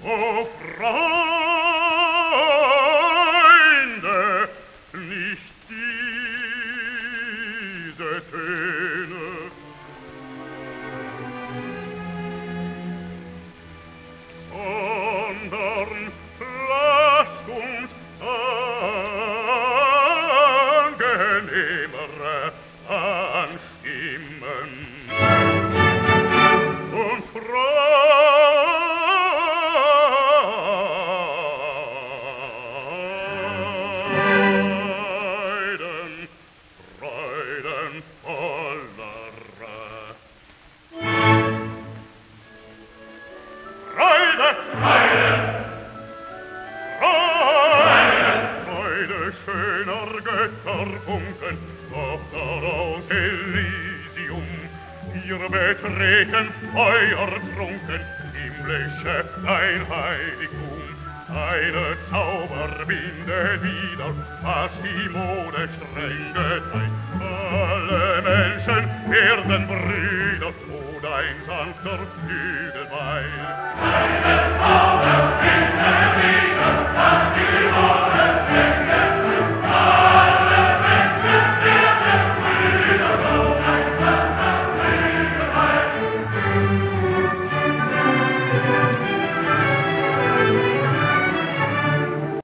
O Freunde, nicht diese Töne. Sondern lasst uns angenehmere anstimmen und freudenvollere Freude schöner Götterfunken, Tochter aus Elysium, ihr betreten feuertrunken, himmlische ein Heiligtum. Eine Zauberbinde wieder, was die Mode streng geteilt. Alle Menschen werden Brüder, wo dein sanfter Flügel weilt.